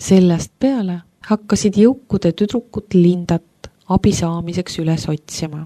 Sellest peale hakkasid jõukude tüdrukud Lindat abi saamiseks üles otsima.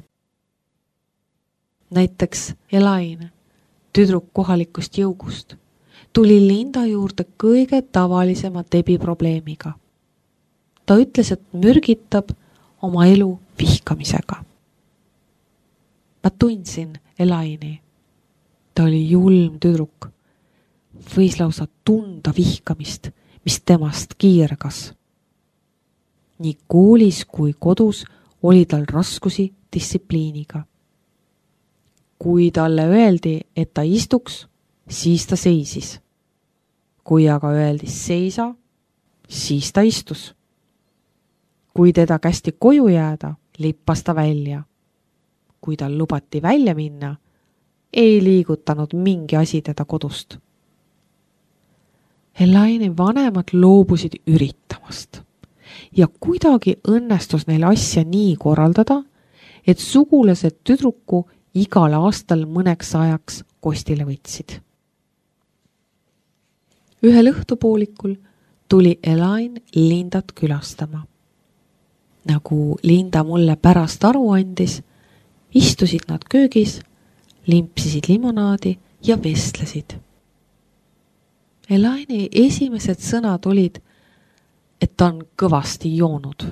Näiteks Elaine, tüdruk kohalikust jõugust, tuli Linda juurde kõige tavalisema debiprobleemiga. Ta ütles, et mürgitab oma elu vihkamisega. Ma tundsin Elaini. Ta oli julm tüdruk. Võis lausa tunda vihkamist, mis temast kiirgas. Nii koolis kui kodus oli tal raskusi distsipliiniga. Kui talle öeldi, et ta istuks, siis ta seisis. Kui aga öeldi seisa, siis ta istus. Kui teda kästi koju jääda, lippas ta välja. Kui tal lubati välja minna, ei liigutanud mingi asi teda kodust. Elaini vanemad loobusid üritamast ja kuidagi õnnestus neil asja nii korraldada, et sugulased tüdruku igal aastal mõneks ajaks kostile võtsid. Ühel õhtupoolikul tuli Elain Lindat külastama. Nagu Linda mulle pärast aru andis, istusid nad köögis, limpsisid limonaadi ja vestlesid. Elaini esimesed sõnad olid, et ta on kõvasti joonud.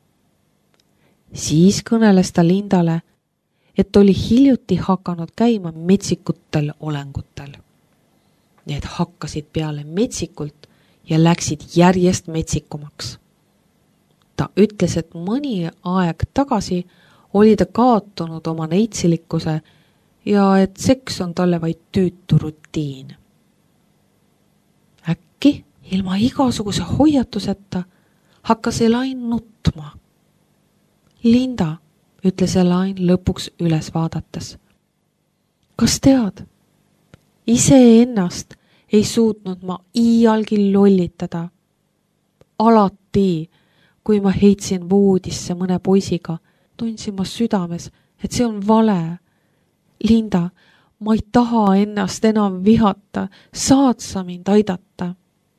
Siis kõneles ta Lindale, et oli hiljuti hakanud käima metsikutel olengutel. Need hakkasid peale metsikult ja läksid järjest metsikumaks. Ta ütles, et mõni aeg tagasi oli ta kaotanud oma neitsilikkuse ja et seks on talle vaid tüütu rutiin. Äkki ilma igasuguse hoiatuseta hakkas Elain nutma. Linda, ütles Elain lõpuks üles vaadates. Kas tead, iseennast ei suutnud ma iialgi lollitada. Alati, kui ma heitsin voodisse mõne poisiga, tundsin ma südames, et see on vale. Linda, ma ei taha ennast enam vihata, saad sa mind aidata?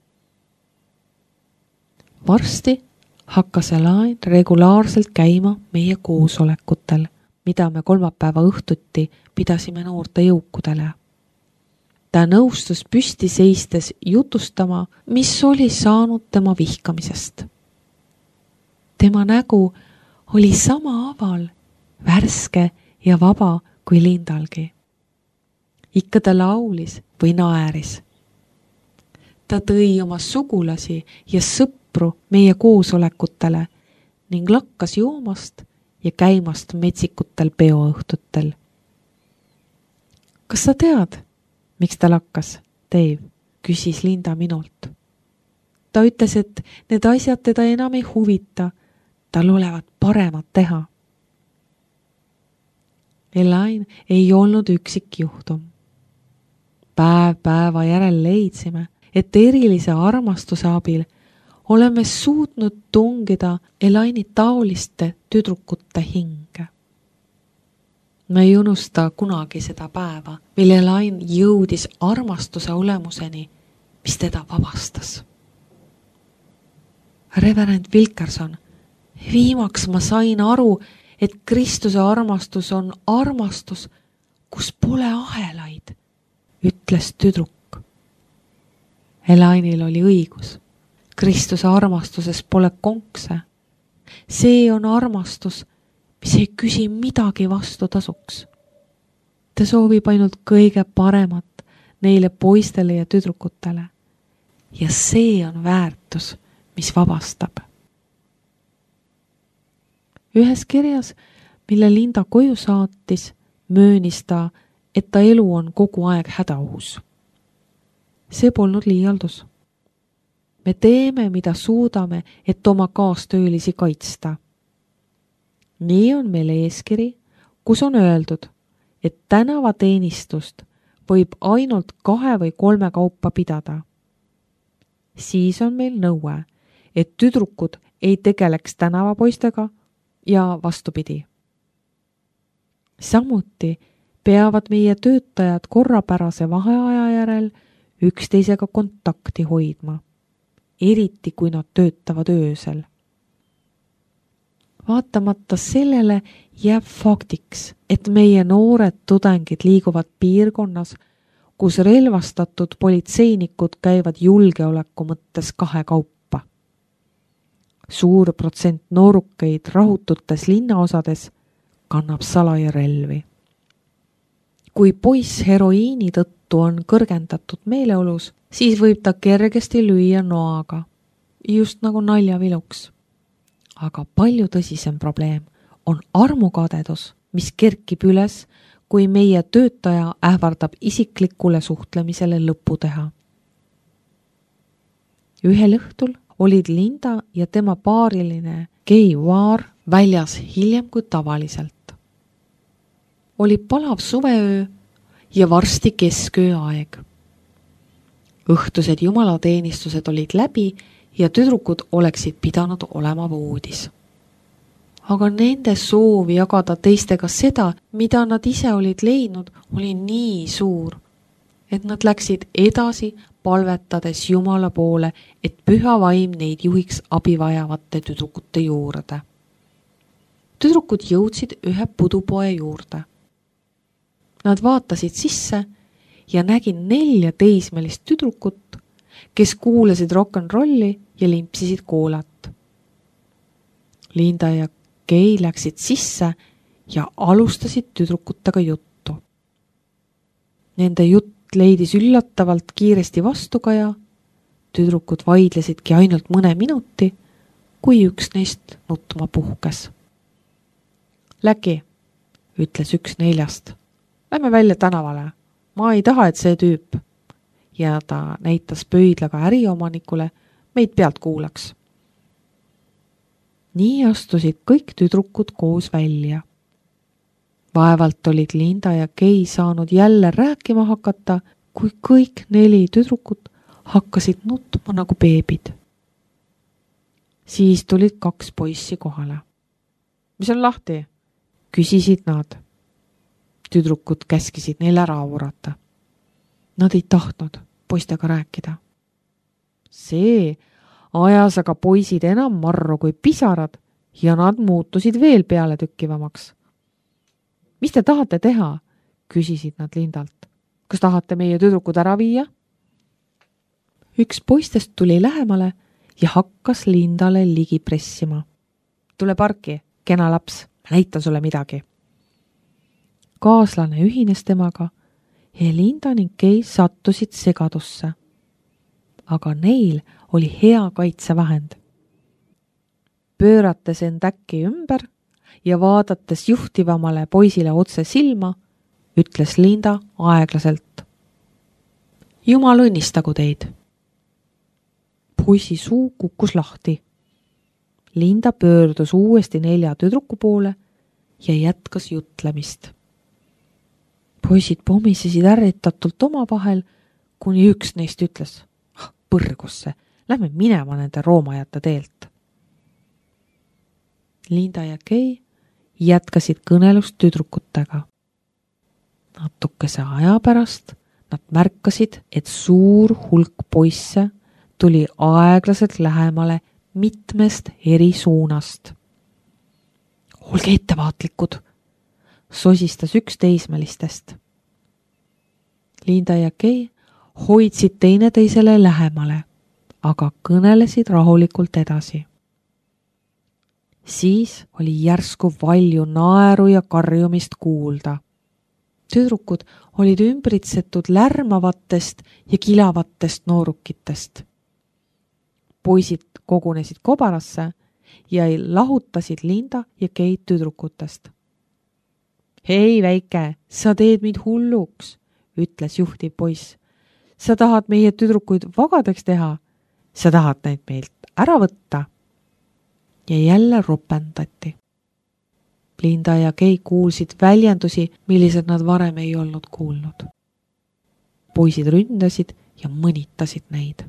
Varsti hakkas Elain regulaarselt käima meie koosolekutel, mida me kolmapäeva õhtuti pidasime noorte jõukudele. Ta nõustus püsti seistes jutustama, mis oli saanud tema vihkamisest. Tema nägu oli sama aval, värske ja vaba kui Lindalgi. Ikka ta laulis või naeris. Ta tõi oma sugulasi ja sõpru meie koosolekutele ning lakkas joomast ja käimast metsikutel peoõhtutel. Kas sa tead, miks ta lakkas, Dave? Küsis Linda minult. Ta ütles, et need asjad teda enam ei huvita, tal olevat paremat teha. Elain ei olnud üksik juhtum. Päev päeva järel leidsime, et erilise armastuse abil oleme suutnud tungida Elaini taoliste tüdrukute hinge. Me ei unusta kunagi seda päeva, mil Elain jõudis armastuse olemuseni, mis teda vabastas. Reverend Wilkerson, viimaks ma sain aru, et Kristuse armastus on armastus, kus pole ahelaid, ütles tüdruk. Elainil oli õigus. Kristuse armastuses pole konkse. See on armastus, mis ei küsi midagi vastu tasuks. Ta soovib ainult kõige paremat neile poistele ja tüdrukutele. Ja see on väärtus, mis vabastab. Ühes kirjas, mille Linda koju saatis, möönis ta, et ta elu on kogu aeg hädaohus. See polnud liialdus. Me teeme, mida suudame, et oma kaastöölisi kaitsta. Nii on meil eeskiri, kus on öeldud, et tänavateenistust võib ainult 2 või 3 kaupa pidada. Siis on meil nõue, et tüdrukud ei tegeleks tänavapoistega ja vastupidi. Samuti peavad meie töötajad korrapärase vaheaja järel üksteisega kontakti hoidma. eriti kui nad töötavad öösel. Vaatamata sellele jääb faktiks, et meie noored tudengid liiguvad piirkonnas, kus relvastatud politseinikud käivad julgeoleku mõttes kahekaupa. Suur protsent noorukeid rahututes linnaosades kannab salaja relvi. Kui poiss heroiini tõttu on kõrgendatud meeleolus, siis võib ta kergesti lüüa noaga, just nagu naljaviluks. Aga palju tõsisem probleem on armukadedus, mis kerkib üles, kui meie töötaja ähvardab isiklikule suhtlemisele lõpu teha. Ühel õhtul olid Linda ja tema paariline Kay Waar väljas hiljem kui tavaliselt. Oli palav suveöö ja varsti kesköö aeg. Õhtused jumalateenistused olid läbi ja tüdrukud oleksid pidanud olema voodis. Aga nende soov jagada teistega seda, mida nad ise olid leidnud, oli nii suur, et nad läksid edasi palvetades Jumala poole, et püha vaim neid juhiks abivajavate tüdrukute juurde. Tüdrukud jõudsid ühe pudupoe juurde. Nad vaatasid sisse ja nägin 4 teismelist tüdrukut, kes kuulasid rock'n'rolli ja limpsisid koolat. Linda ja Kay läksid sisse ja alustasid tüdrukutega juttu. Nende jutt leidis üllatavalt kiiresti vastukaja. Tüdrukud vaidlesidki ainult mõne minuti, kui üks neist nutma puhkes. Läki, ütles üks 4. Lähme välja tänavale. Ma ei taha, et see tüüp. Ja ta näitas pöidlaga äriomanikule, meid pealt kuulaks. Nii astusid kõik tüdrukud koos välja. Vaevalt olid Linda ja Kay saanud jälle rääkima hakata, kui kõik 4 tüdrukut hakkasid nutma nagu beebid. Siis tulid 2 poissi kohale. Mis on lahti? Küsisid nad. Tüdrukud käskisid neil ära aurata. Nad ei tahtnud poistega rääkida. See ajas aga poisid enam marru kui pisarad ja nad muutusid veel peale tükkivamaks. Mis te tahate teha? Küsisid nad Lindalt. Kas tahate meie tüdrukud ära viia? Üks poistest tuli lähemale ja hakkas Lindale ligi pressima. Tule parki, kena laps, näitan sulle midagi. Kaaslane ühines temaga ja Linda ning Kay sattusid segadusse. Aga neil oli hea kaitsevahend. Pöörates end äkki ümber ja vaadates juhtivamale poisile otse silma, ütles Linda aeglaselt. Jumal õnnistagu teid. Poisi suu kukkus lahti. Linda pöördus uuesti 4 tüdruku poole ja jätkas jutlemist. Poisid pomisesid ärritatult omavahel, kuni üks neist ütles, põrgusse, lähme minema nende roomajate teelt. Linda ja Kay jätkasid kõnelust tüdrukutega. Natukese aja pärast nad märkasid, et suur hulk poisse tuli aeglaselt lähemale mitmest eri suunast. Olge ettevaatlikud, sosistas üks teismelistest. Linda ja Kay hoidsid teineteisele lähemale, aga kõnelesid rahulikult edasi. Siis oli järsku valju naeru ja karjumist kuulda. Tüdrukud olid ümbritsetud lärmavatest ja kilavatest noorukitest. Poisid kogunesid kobarasse ja lahutasid Linda ja Kay tüdrukutest. Hei väike, sa teed mind hulluks, ütles juhtiv poiss. Sa tahad meie tüdrukuid vagadeks teha? Sa tahad neid meilt ära võtta? Ja jälle ropendati. Linda ja Kay kuulsid väljendusi, millised nad varem ei olnud kuulnud. Poisid ründasid ja mõnitasid neid.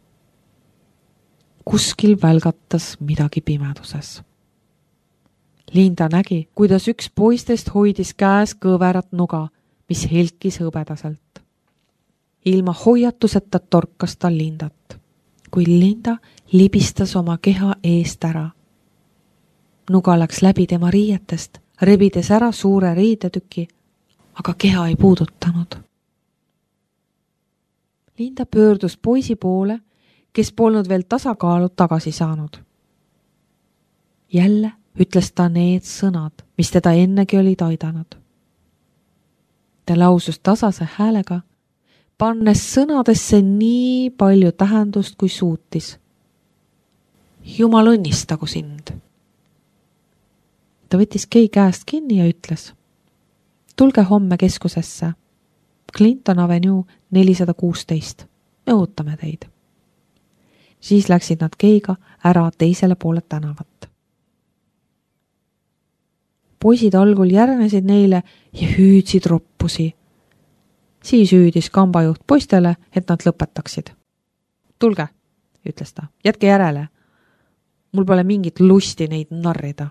Kuskil välgatas midagi pimeduses. Linda nägi, kuidas üks poistest hoidis käes kõverat nuga, mis helkis hõbedaselt. Ilma hoiatuseta torkas ta Lindat. kui Linda libistas oma keha eest ära. Nuga läks läbi tema riietest, rebides ära suure riidetüki, aga keha ei puudutanud. Linda pöördus poisi poole, kes polnud veel tasakaalu tagasi saanud. Jälle ütles ta need sõnad, mis teda ennegi olid aidanud. Ta lausus tasase häälega, pannes sõnadesse nii palju tähendust, kui suutis. Jumal õnnistagu sind. Ta võttis Kay käest kinni ja ütles, tulge homme keskusesse, Clinton Avenue 416, me ootame teid. Siis läksid nad Kayga ära teisele poole tänavat. Poisid algul järgnesid neile ja hüüdsid roppusi. Siis hüüdis kambajuht poistele, et nad lõpetaksid. Tulge, ütles ta, jätke järele. Mul pole mingit lusti neid narrida.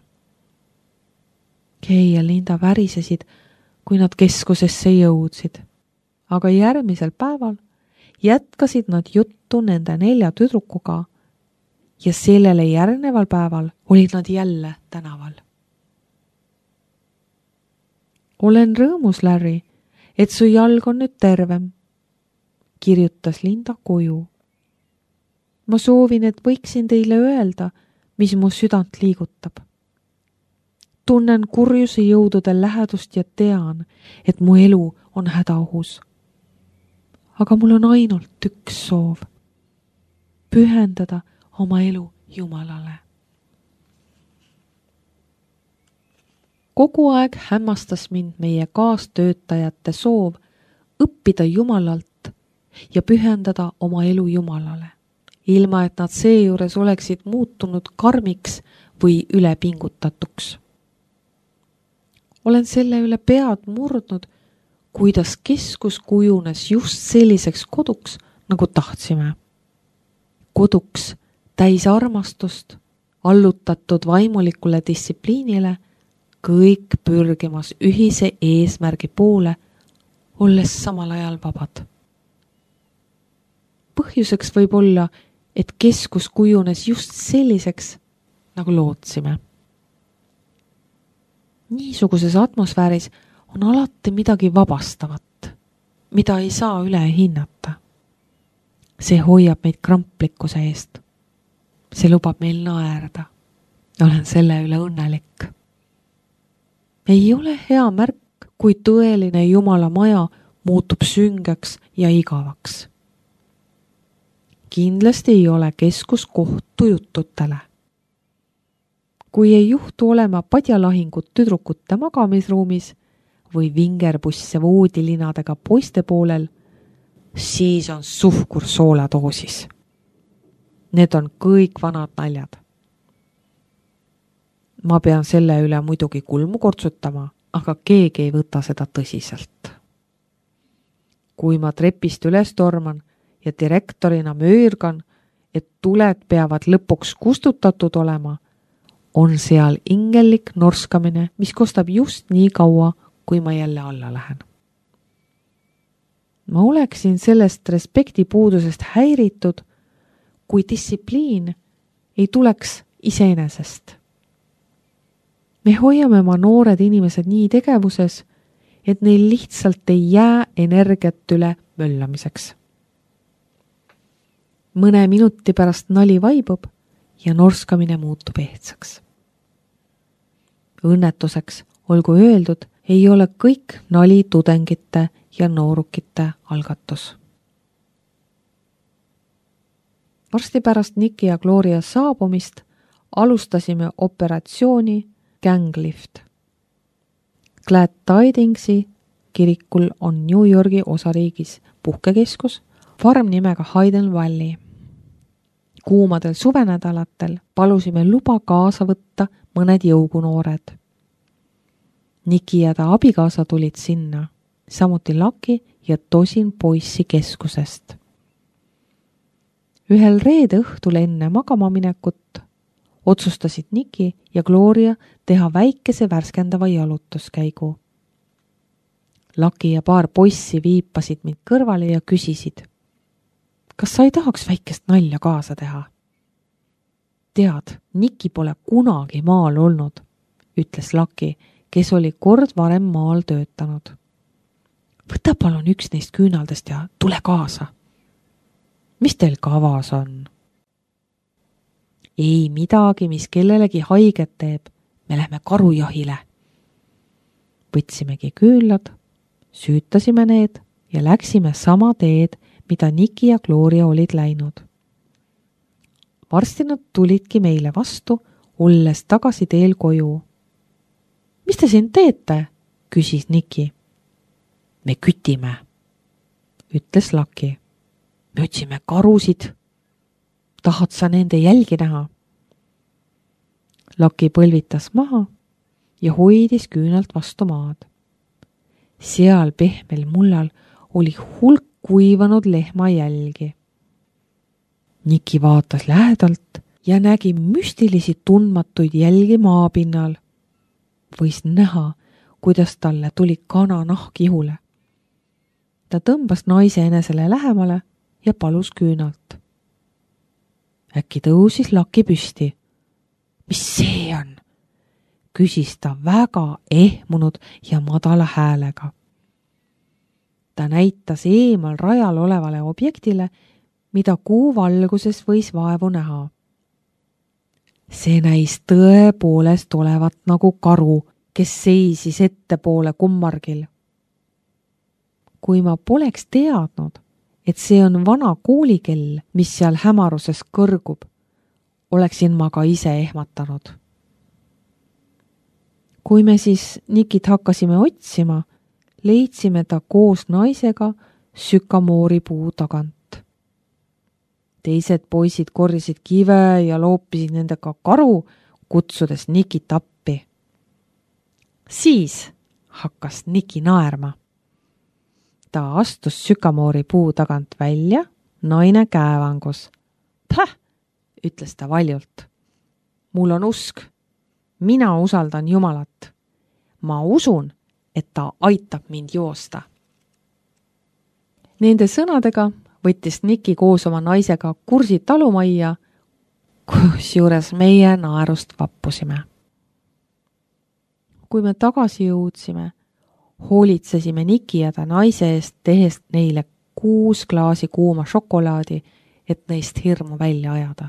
Kay ja Linda värisesid, kui nad keskusesse jõudsid. Aga järgmisel päeval jätkasid nad juttu nende 4 tüdrukuga ja sellele järgneval päeval olid nad jälle tänaval. Olen rõõmus, Larry, et su jalg on nüüd tervem, kirjutas Linda koju. Ma soovin, et võiksin teile öelda, mis mu südant liigutab. Tunnen kurjuse jõudude lähedust ja tean, et mu elu on hädaohus. Aga mul on ainult üks soov. Pühendada oma elu Jumalale. Kogu aeg hämmastas mind meie kaastöötajate soov õppida Jumalalt ja pühendada oma elu Jumalale, ilma et nad seejuures oleksid muutunud karmiks või ülepingutatuks. Olen selle üle pead murdnud, kuidas keskus kujunes just selliseks koduks, nagu tahtsime. Koduks täis armastust, allutatud vaimulikule distsipliinile, kõik pürgimas ühise eesmärgi poole, olles samal ajal vabad. Põhjuseks võib olla, et keskus kujunes just selliseks, nagu lootsime. Niisuguses atmosfääris on alati midagi vabastavat, mida ei saa üle hinnata. See hoiab meid kramplikkuse eest. See lubab meil naerda. Olen selle üle õnnelik. Ei ole hea märk, kui tõeline Jumala maja muutub süngeks ja igavaks. Kindlasti ei ole keskus koht tujututele. Kui ei juhtu olema padjalahingut tüdrukute magamisruumis või vingerbusse voodilinadega poiste poolel, siis on suhkur sooladoosis. Need on kõik vanad naljad. Ma pean selle üle muidugi kulmu kortsutama, aga keegi ei võta seda tõsiselt. Kui ma trepist üles torman ja direktorina möörgan, et tuled peavad lõpuks kustutatud olema, on seal ingellik norskamine, mis kostab just nii kaua, kui ma jälle alla lähen. Ma oleksin sellest respekti puudusest häiritud, kui distsipliin ei tuleks iseenesest. Me hoiame oma noored inimesed nii tegevuses, et neil lihtsalt ei jää energiat üle möllamiseks. Mõne minuti pärast nali vaibub ja norskamine muutub ehtsaks. Õnnetuseks, olgu öeldud, ei ole kõik nali tudengite ja noorukite algatus. Varsti pärast Nicki ja Gloria saabumist alustasime operatsiooni Ganglift. Glad Tidingsi kirikul on New Yorgi osariigis puhkekeskus, farm nimega Hayden Valley. Kuumadel suvenädalatel palusime luba kaasa võtta mõned jõugunoored. Nicki ja ta abikaasa tulid sinna, samuti Lucky ja tosin poissi keskusest. Ühel reede õhtul enne magama minekut otsustasid Nicki ja Gloria teha väikese värskendava jalutuskäigu. Lucky ja paar poissi viipasid mind kõrvale ja küsisid, kas sa ei tahaks väikest nalja kaasa teha? Tead, Niki pole kunagi maal olnud, ütles Lucky, kes oli kord varem maal töötanud. Võta palun üks neist küünaldest ja tule kaasa. Mis teil kavas on? Ei midagi, mis kellelegi haiget teeb. Me lähme karujahile. Võtsimegi küünlad, süütasime need ja läksime sama teed, mida Niki ja Gloria olid läinud. Varsti nad tulidki meile vastu, olles tagasi teel koju. Mis te siin teete? Küsis Niki. Me kütime, ütles Lucky. Me otsime karusid. Tahad sa nende jälgi näha? Lucky põlvitas maha ja hoidis küünalt vastu maad. Seal pehmel mullal oli hulk kuivanud lehma jälgi. Niki vaatas lähedalt ja nägi müstilisi tundmatuid jälgi maapinnal. Võis näha, kuidas talle tuli kana nahk ihule. Ta tõmbas naise enesele lähemale ja palus küünalt. Äkki tõusis Lucky püsti. Mis see on? Küsis ta väga ehmunud ja madala häälega. Ta näitas eemal rajal olevale objektile, mida kuu valguses võis vaevu näha. See näis tõepoolest olevat nagu karu, kes seisis ettepoole kummargil. Kui ma poleks teadnud, et see on vana koolikell, mis seal hämaruses kõrgub, oleksin ma ka ise ehmatanud. Kui me siis Nikit hakkasime otsima, leidsime ta koos naisega sükamoori puu tagant. Teised poisid korjasid kive ja loopisid nendega karu, kutsudes Nikit appi. Siis hakkas Niki naerma. Ta astus sükamoori puu tagant välja, naine käevangus. Päh, ütles ta valjult. Mul on usk. Mina usaldan Jumalat. Ma usun, et ta aitab mind joosta. Nende sõnadega võttis Niki koos oma naisega kursi talumajja, kusjuures meie naerust vappusime. Kui me tagasi jõudsime, hoolitsesime Niki ja ta naise eest, tehes neile 6 klaasi kuuma šokolaadi, et neist hirmu välja ajada.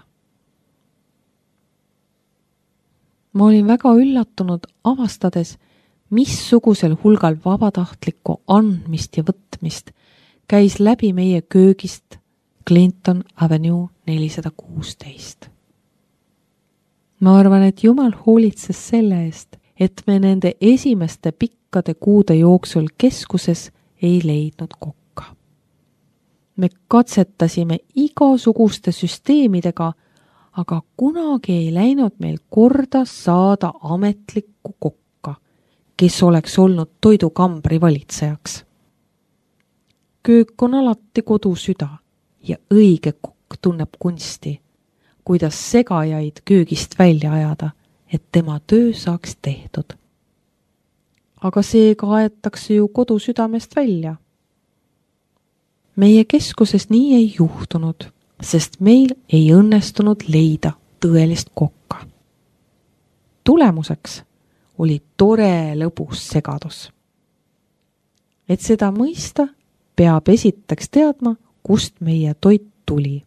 Ma olin väga üllatunud avastades, missugusel hulgal vabatahtlikku andmist ja võtmist käis läbi meie köögist Clinton Avenue 416. Ma arvan, et Jumal hoolitses selle eest, et me nende esimeste pikkade kuude jooksul keskuses ei leidnud kokka. Me katsetasime igasuguste süsteemidega, aga kunagi ei läinud meil korda saada ametlikku kokka, kes oleks olnud toidukambri valitsejaks. Köök on alati kodu süda ja õige kokk tunneb kunsti, kuidas segajaid köögist välja ajada, et tema töö saaks tehtud. Aga see kaetakse ju kodu südamest välja. Meie keskuses nii ei juhtunud, sest meil ei õnnestunud leida tõelist kokka. Tulemuseks oli tore lõbus segadus. Et seda mõista, peab esiteks teadma, kust meie toit tuli.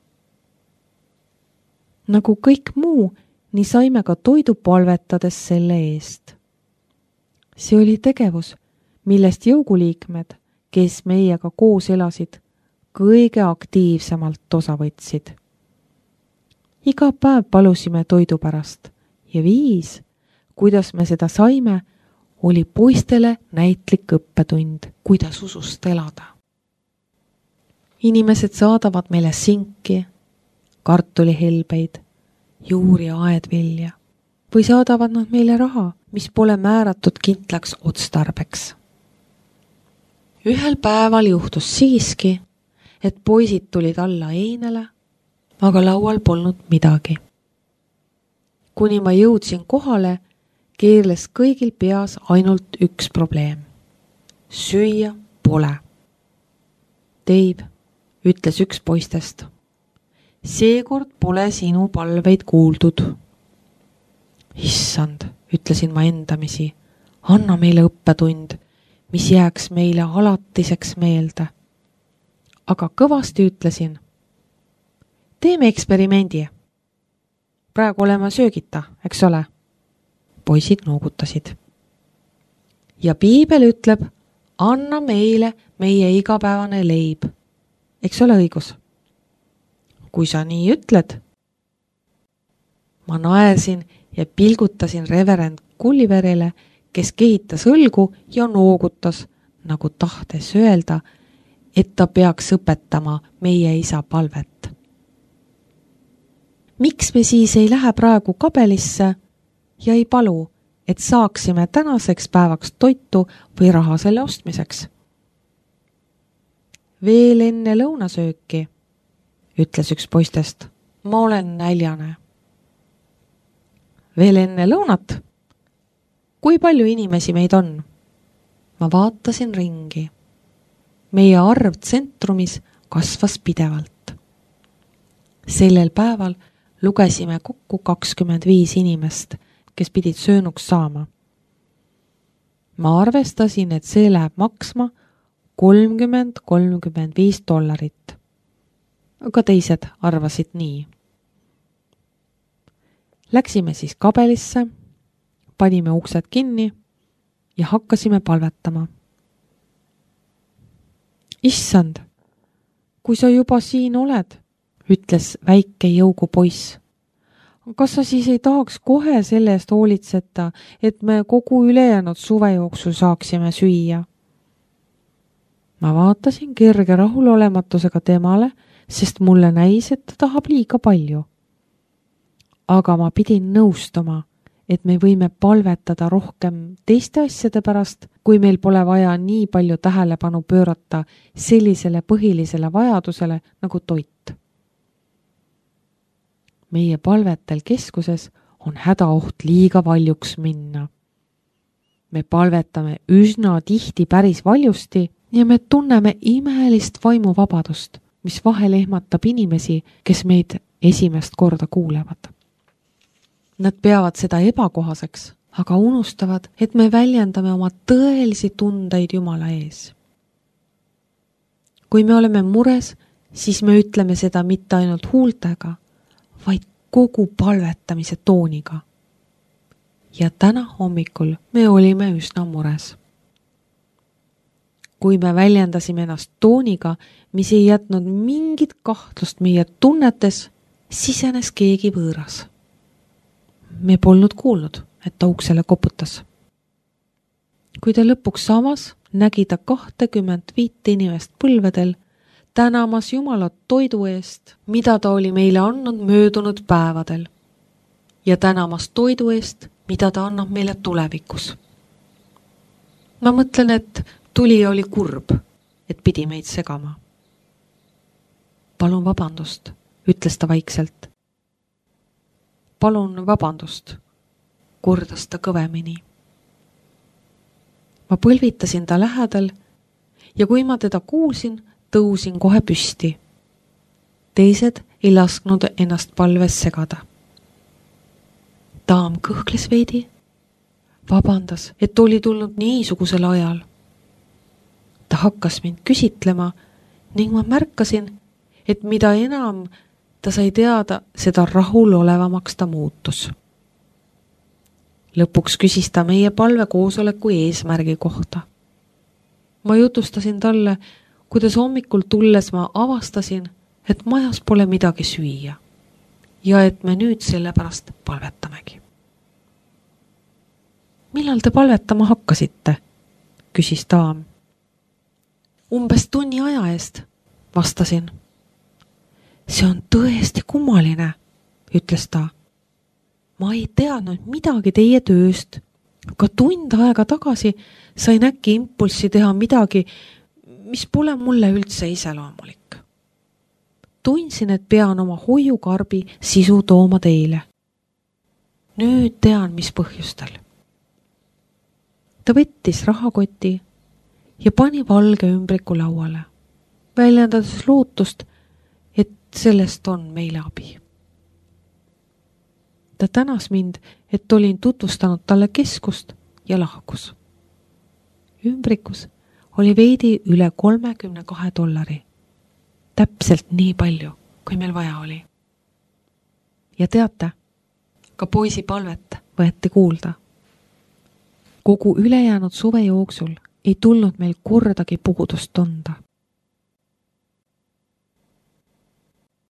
Nagu kõik muu, nii saime ka toidu palvetades selle eest. See oli tegevus, millest jõuguliikmed, kes meiega koos elasid, kõige aktiivsemalt osa võtsid. Iga päev palusime toidu pärast ja viis, kuidas me seda saime, oli poistele näitlik õppetund, kuidas usust elada. Inimesed saadavad meile sinki, kartulihelbeid, juuri ja aedvilja või saadavad nad meile raha, mis pole määratud kindlaks otstarbeks. Ühel päeval juhtus siiski, et poisid tulid alla einele, aga laual polnud midagi. Kuni ma jõudsin kohale, keerles kõigil peas ainult üks probleem. Süüa pole. Dave, ütles üks poistest. Seekord pole sinu palveid kuuldud. Issand, ütlesin ma endamisi, anna meile õppetund, mis jääks meile alatiseks meelde. Aga kõvasti ütlesin, teeme eksperimendi. Praegu oleme söögita, eks ole? Poisid noogutasid. Ja piibel ütleb, anna meile meie igapäevane leib. Eks ole õigus? Kui sa nii ütled. Ma naersin ja pilgutasin reverend Gulliverile, kes kehitas õlgu ja noogutas, nagu tahtes öelda, et ta peaks õpetama meie isa palvet. Miks me siis ei lähe praegu kabelisse ja ei palu, et saaksime tänaseks päevaks toitu või raha selle ostmiseks? Veel enne lõunasööki, ütles üks poistest, ma olen näljane. Veel enne lõunat? Kui palju inimesi meid on? Ma vaatasin ringi. Meie arv tsentrumis kasvas pidevalt. Sellel päeval lugesime kokku 25 inimest, kes pidid söönuks saama. Ma arvestasin, et see läheb maksma $30–35. Aga teised arvasid nii. Läksime siis kabelisse, panime uksed kinni ja hakkasime palvetama. Issand, kui sa juba siin oled, ütles väike jõugu poiss. Kas sa siis ei tahaks kohe selle eest hoolitseta, et me kogu ülejäänud suve jooksul saaksime süüa? Ma vaatasin kerge rahulolematusega temale, sest mulle näis, et ta tahab liiga palju. Aga ma pidin nõustama, et me võime palvetada rohkem teiste asjade pärast, kui meil pole vaja nii palju tähelepanu pöörata sellisele põhilisele vajadusele nagu toit. Meie palvetel keskuses on hädaoht liiga valjuks minna. Me palvetame üsna tihti päris valjusti ja me tunneme imelist vaimuvabadust, mis vahel ehmatab inimesi, kes meid esimest korda kuulevad. Nad peavad seda ebakohaseks, aga unustavad, et me väljendame oma tõelisi tundeid Jumala ees. Kui me oleme mures, siis me ütleme seda mitte ainult huultega, vaid kogu palvetamise tooniga. Ja täna hommikul me olime üsna mures. Kui me väljendasime ennast tooniga, mis ei jätnud mingit kahtlust meie tunnetes, sisenes keegi võõras. Me polnud kuulnud, et ta uksele koputas. Kui ta lõpuks avas, nägi ta 25 inimest põlvedel, tänamas Jumalat toidu eest, mida ta oli meile andnud möödunud päevadel, ja tänamas toidu eest, mida ta annab meile tulevikus. Ma mõtlen, et tulija oli kurb, et pidi meid segama. Palun vabandust, ütles ta vaikselt. Palun vabandust, kordas ta kõvemini. Ma põlvitasin ta lähedal ja kui ma teda kuulsin, tõusin kohe püsti. Teised ei lasknud ennast palves segada. Daam kõhkles veidi, vabandas, et oli tulnud niisugusel ajal. Ta hakkas mind küsitlema ning ma märkasin, et mida enam ta sai teada, seda rahulolevamaks ta muutus. Lõpuks küsis ta meie palvekoosoleku eesmärgi kohta. Ma jutustasin talle, kuidas hommikul tulles ma avastasin, et majas pole midagi süüa ja et me nüüd sellepärast palvetamegi. Millal te palvetama hakkasite? Küsis daam. Umbes tunni aja eest, vastasin. See on tõesti kummaline, ütles ta. Ma ei teadnud midagi teie tööst. Ka tund aega tagasi sain äkki impulssi teha midagi, mis pole mulle üldse iseloomulik. Tundsin, et pean oma hoiukarbi sisu tooma teile. Nüüd tean, mis põhjustel. Ta võttis rahakoti ja pani valge ümbriku lauale. väljendades lootust, et sellest on meile abi. Ta tänas mind, et olin tutvustanud talle keskust ja lahkus. Ümbrikus oli veidi üle $32. Täpselt nii palju, kui meil vaja oli. Ja teate, ka poisi palvet võeti kuulda. Kogu ülejäänud suve jooksul ei tulnud meil kordagi puudust tunda.